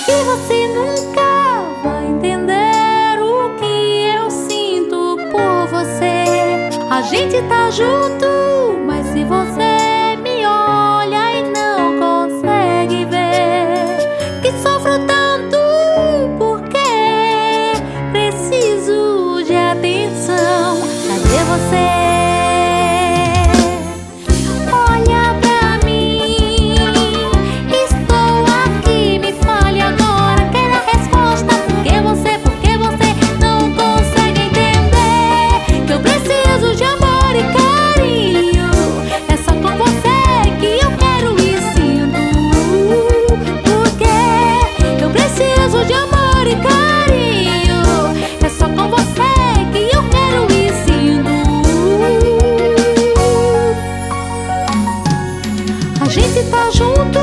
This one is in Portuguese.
que você nunca vai entender o que eu sinto por você. A gente tá junto, mas se você me olha e não consegue ver que sofro tanto porque preciso de atenção. Cadê você? A gente tá junto,